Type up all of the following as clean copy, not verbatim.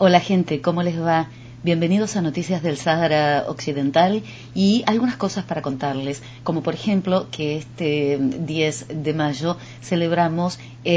Hola gente, ¿cómo les va? Bienvenidos a Noticias del Sáhara Occidental y algunas cosas para contarles, como por ejemplo que este 10 de mayo celebramos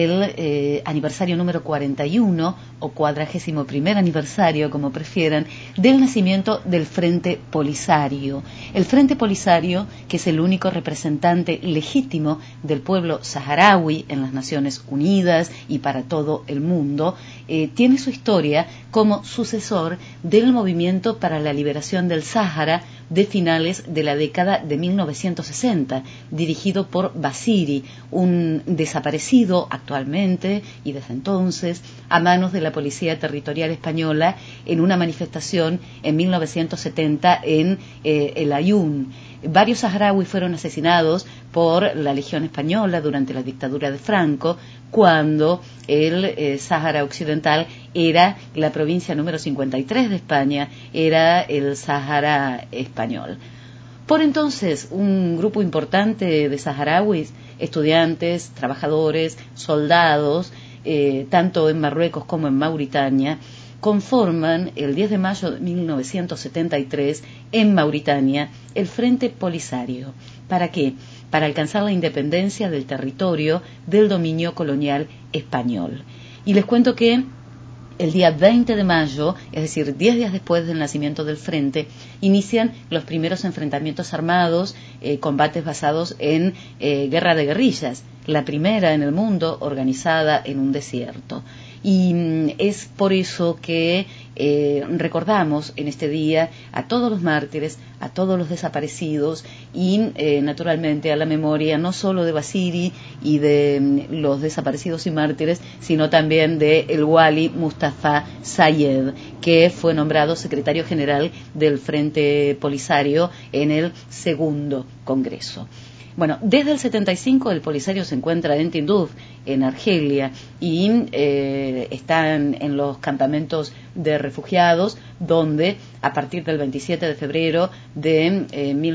el aniversario número 41 o 41º aniversario, como prefieran, del nacimiento del Frente Polisario. El Frente Polisario, que es el único representante legítimo del pueblo saharaui en las Naciones Unidas y para todo el mundo, tiene su historia como sucesor del movimiento para la liberación del Sáhara de finales de la década de 1960, dirigido por Basiri, un desaparecido actualmente y desde entonces a manos de la Policía Territorial Española en una manifestación en 1970 en El Aaiún. Varios saharauis fueron asesinados por la Legión Española durante la dictadura de Franco, cuando el Sáhara Occidental era la provincia número 53 de España, era el Sáhara español. Por entonces, un grupo importante de saharauis, estudiantes, trabajadores, soldados, tanto en Marruecos como en Mauritania, conforman el 10 de mayo de 1973 en Mauritania el Frente Polisario. ¿Para qué? Para alcanzar la independencia del territorio del dominio colonial español. Y les cuento que el día 20 de mayo, es decir, 10 días después del nacimiento del Frente, inician los primeros enfrentamientos armados, combates basados en guerra de guerrillas, la primera en el mundo organizada en un desierto. Y es por eso que recordamos en este día a todos los mártires, a todos los desaparecidos y naturalmente a la memoria no solo de Basiri y de los desaparecidos y mártires, sino también de el Wali Mustafa Sayed, que fue nombrado secretario general del Frente Polisario en el segundo Congreso. Bueno, desde el 75 el Polisario se encuentra en Tinduf, en Argelia, y están en los campamentos de refugiados, donde a partir del 27 de febrero de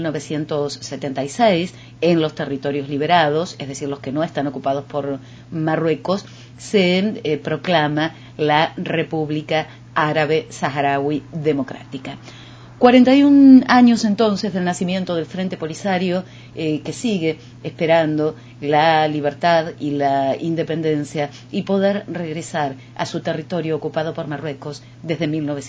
1976, en los territorios liberados, es decir, los que no están ocupados por Marruecos, se proclama la República Árabe Saharaui Democrática. 41 años entonces del nacimiento del Frente Polisario, que sigue esperando la libertad y la independencia y poder regresar a su territorio ocupado por Marruecos desde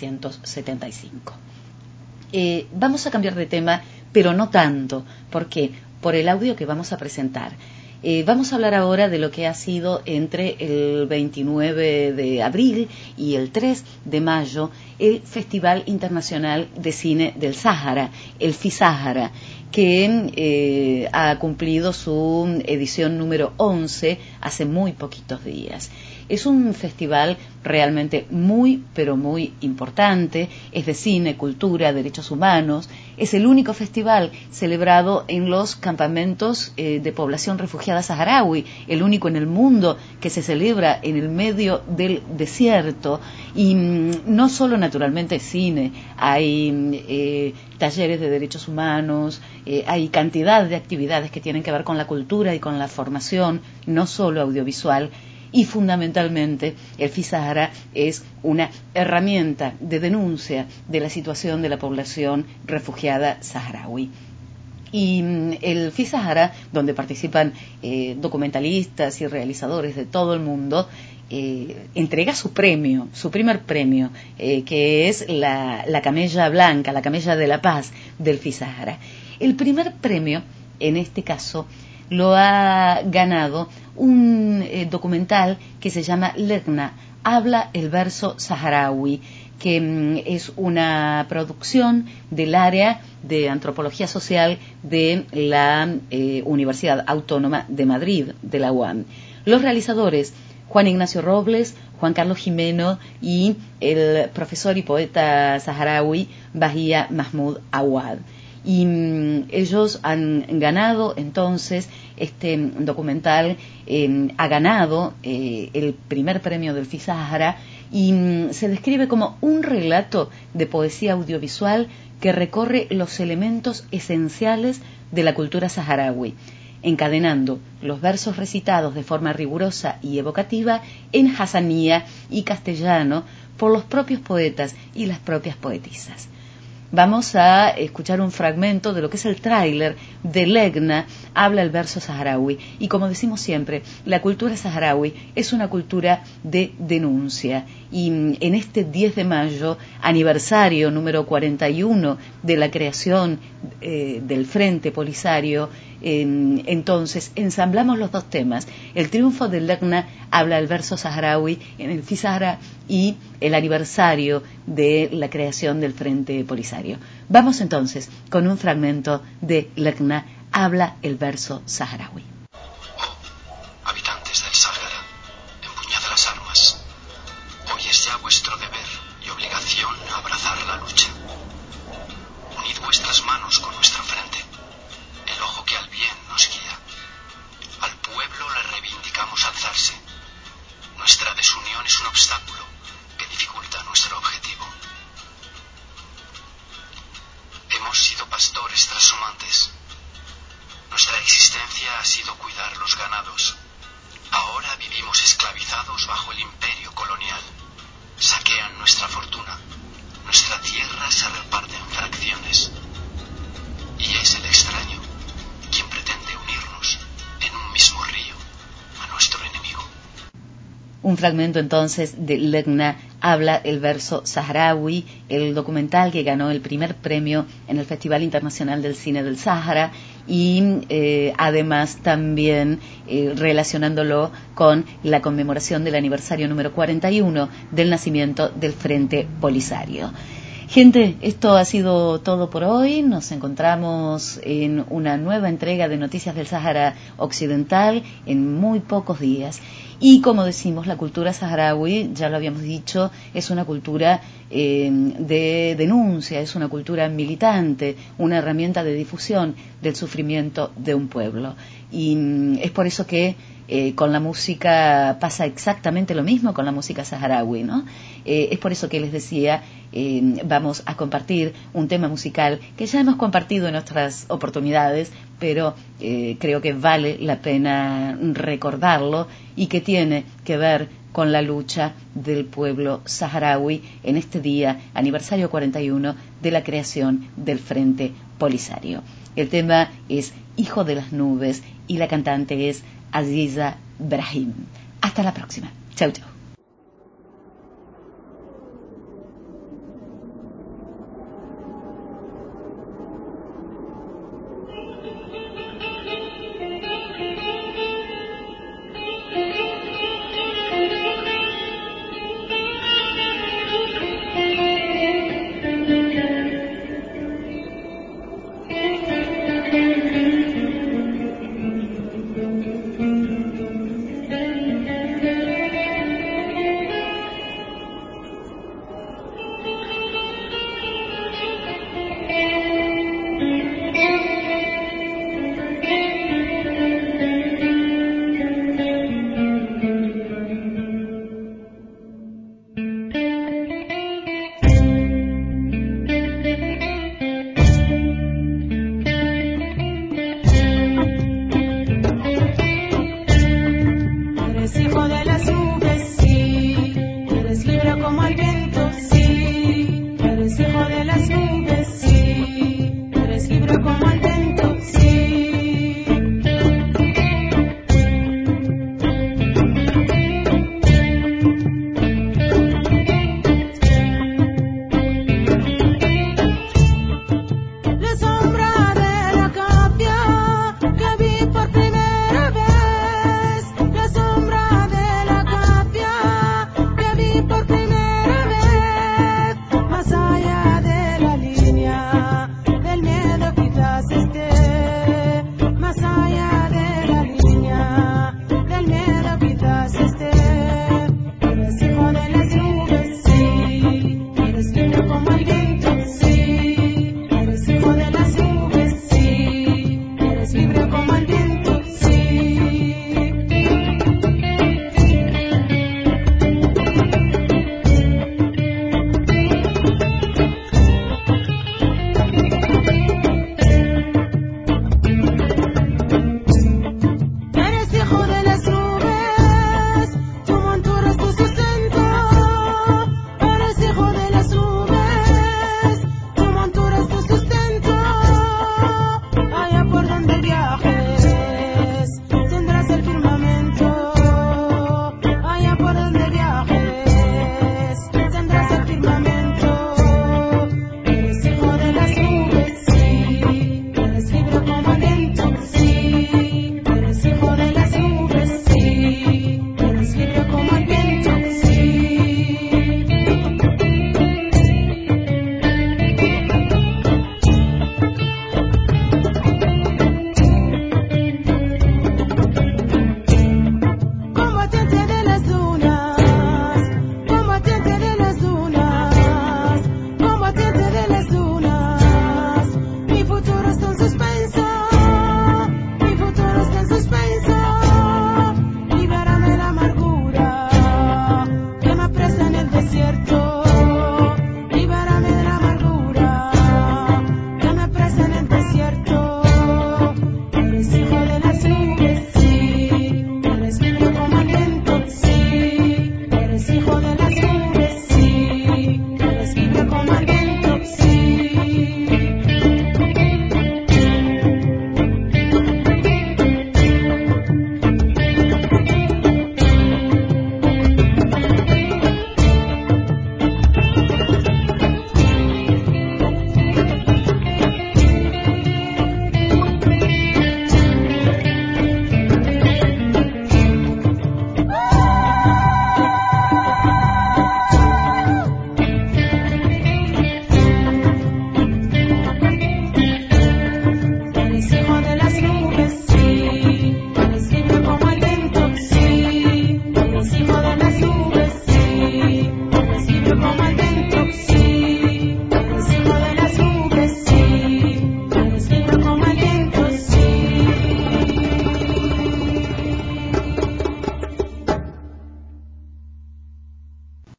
1975. Vamos a cambiar de tema, pero no tanto. ¿Por qué? Por el audio que vamos a presentar. Vamos a hablar ahora de lo que ha sido entre el 29 de abril y el 3 de mayo el Festival Internacional de Cine del Sáhara, el FISÁHARA, que ha cumplido su edición número 11 hace muy poquitos días. Es un festival realmente muy, pero muy importante, es de cine, cultura, derechos humanos. Es el único festival celebrado en los campamentos de población refugiada saharaui, el único en el mundo que se celebra en el medio del desierto. Y no solo naturalmente cine, hay talleres de derechos humanos, hay cantidad de actividades que tienen que ver con la cultura y con la formación, no solo audiovisual. Y fundamentalmente el FISÁHARA es una herramienta de denuncia de la situación de la población refugiada saharaui. Y el FISÁHARA, donde participan documentalistas y realizadores de todo el mundo, entrega su premio, su primer premio, que es la camella blanca, la camella de la paz del FISÁHARA. El primer premio, en este caso, lo ha ganado un documental que se llama Legna, Habla el verso saharaui, que es una producción del área de antropología social de la Universidad Autónoma de Madrid, de la UAM. Los realizadores, Juan Ignacio Robles, Juan Carlos Jimeno y el profesor y poeta saharaui Bahía Mahmoud Awad. Y ellos han ganado entonces, este documental ha ganado el primer premio del FISÁHARA y se describe como un relato de poesía audiovisual que recorre los elementos esenciales de la cultura saharaui. encadenando los versos recitados de forma rigurosa y evocativa en hasanía y castellano por los propios poetas y las propias poetisas. Vamos a escuchar un fragmento de lo que es el tráiler de Legna, habla el verso saharaui. Y como decimos siempre, la cultura saharaui es una cultura de denuncia. Y en este 10 de mayo, aniversario número 41 de la creación del Frente Polisario, entonces ensamblamos los dos temas. El triunfo de Legna habla el verso saharaui en el Fisara y el aniversario de la creación del Frente Polisario. Vamos entonces con un fragmento de Legna, habla el verso saharaui. Oh, habitantes del Sáhara, empuñad las armas. Hoy es ya vuestro deber y obligación abrazar la lucha. Unid vuestras manos con nuestro frente, el ojo que al bien nos guía. Al pueblo le reivindicamos alzarse. Nuestra desunión es un obstáculo que dificulta nuestro objetivo. Hemos sido pastores trashumantes. Nuestra existencia ha sido cuidar los ganados. Ahora vivimos esclavizados bajo el imperio colonial. Saquean nuestra fortuna. Nuestra tierra se reparte en fracciones. Y es el extraño quien pretende unirnos en un mismo río a nuestro enemigo. Un fragmento entonces de Legna, habla el verso saharaui, el documental que ganó el primer premio en el Festival Internacional del Cine del Sáhara y además también relacionándolo con la conmemoración del aniversario número 41 del nacimiento del Frente Polisario. Gente, esto ha sido todo por hoy. Nos encontramos en una nueva entrega de Noticias del Sáhara Occidental en muy pocos días. Y como decimos, la cultura saharaui, ya lo habíamos dicho, es una cultura de denuncia, es una cultura militante, una herramienta de difusión del sufrimiento de un pueblo. Y es por eso que con la música pasa exactamente lo mismo con la música saharaui, ¿no? Es por eso que les decía, vamos a compartir un tema musical que ya hemos compartido en otras oportunidades, pero creo que vale la pena recordarlo y que tiene que ver con la lucha del pueblo saharaui en este día, aniversario 41 de la creación del Frente Polisario. El tema es Hijo de las Nubes y la cantante es Aziza Brahim. Hasta la próxima. Chau, chau.